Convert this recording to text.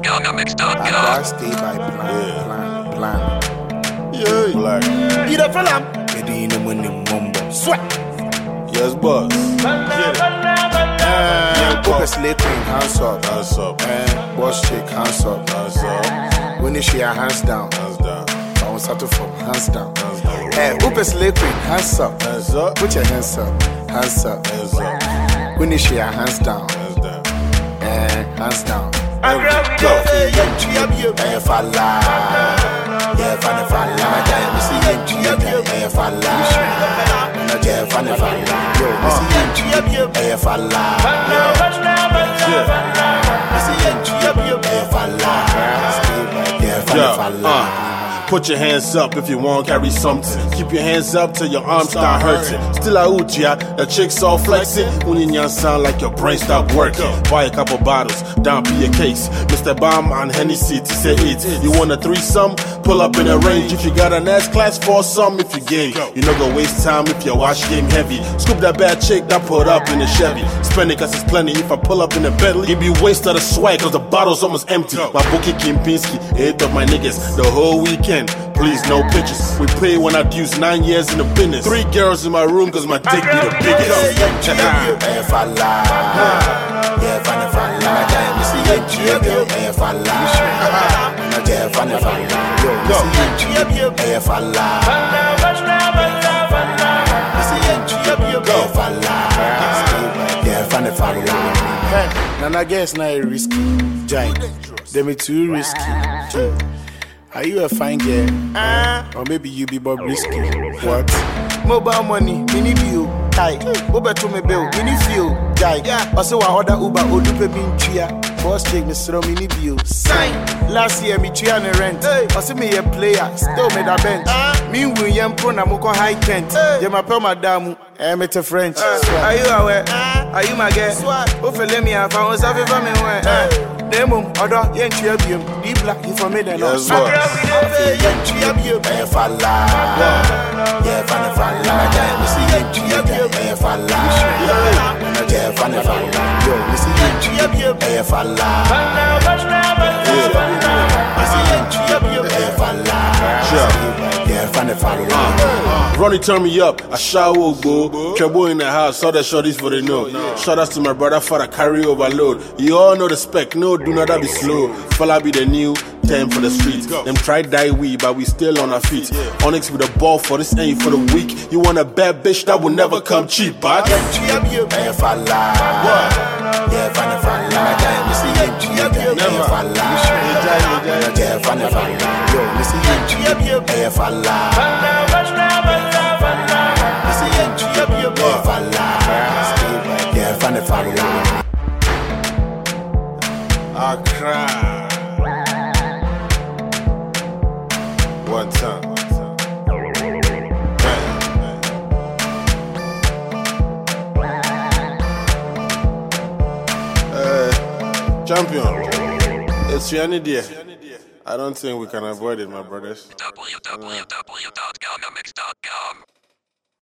I stay by plan. Yeah, black. You the fella? Medina money mumbo. Sweat. Yes, boss. Poker sleeping, hands up. Hands up. Boss chick, hands up. Hands up. When you share hands down. Hands down. I want settle for hands down. Hands down. Poker sleeping, hands up. Hands up. Put your hands up. Hands up. Hands up. When you share hands down. Hands down. Hands down. Go. Falla. Yeah, falla. Put your hands up if you want to carry something. Keep your hands up till your arms start hurting. Still out ya, the chicks all flexing. When you sound like your brain stop working. Buy a couple bottles, down be a case. Mr. Bomb and Hennessy to say it. You want a threesome? Pull up in a range. If you got an S class for some, if you game. You no go waste time if your watch game heavy. Scoop that bad chick that put up in the Chevy. Spend it cause it's plenty. If I pull up in a Bentley, it be waste of the swag cause the bottle's almost empty. My bookie Kempinski, 8 of my niggas the whole weekend. Please, no pictures. We pay when I use 9 years in the business. 3 girls in my room cause my dick be the biggest. And I guess now it's risky. Giant. They be too risky. Are you a fine girl? Or maybe you be Bobrisky? What? Mobile money, mini bill, tie. Uber to me bill, mini fuel, die. Also, I order Uber, Odupe bin chia. Boss check me throw mini bill. Sign. Last year, me chia on rent. Also, me a player, still made a bench. Me William Pro Namoko high tent. Yama Pel Madamu, I'm a French. Are you aware? Are you my guest? Hopefully, me have found something for me. Demo, other yen chiabium, deep black information. Yes, Falla. Ronnie turn me up, I shower go. Trouble in the house, all the shorties for the know. Shout out to my brother for the carry overload. You all know the spec, no do not be slow. Fella be the new 10 for the streets. Them try die we, but we still on our feet. Onyx with a ball for this ain't for the week. You want a bad bitch that will never come cheap, but I cry. One time. Champion, it's your idea. I don't think we can avoid it, my brothers. www.gunamix.com